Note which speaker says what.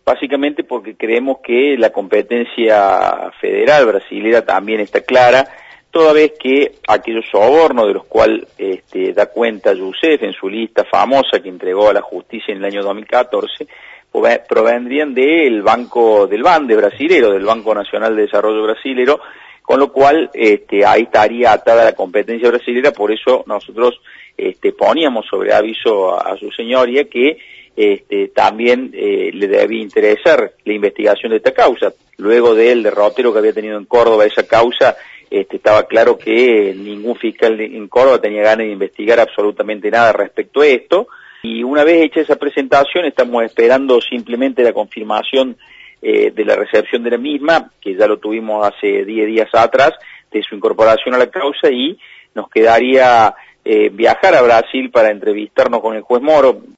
Speaker 1: básicamente porque creemos que la competencia federal brasilera también está clara, toda vez que aquellos sobornos de los cuales da cuenta Youssef en su lista famosa que entregó a la justicia en el año 2014, provendrían del banco del BANDE brasilero, del Banco Nacional de Desarrollo brasilero, con lo cual ahí estaría atada la competencia brasilera. Por eso nosotros poníamos sobre aviso a su señoría que también le debía interesar la investigación de esta causa. Luego del derrotero que había tenido en Córdoba esa causa, estaba claro que ningún fiscal en Córdoba tenía ganas de investigar absolutamente nada respecto a esto. Y una vez hecha esa presentación, estamos esperando simplemente la confirmación de la recepción de la misma, que ya lo tuvimos hace 10 días atrás, de su incorporación a la causa, y nos quedaría viajar a Brasil para entrevistarnos con el juez Moro.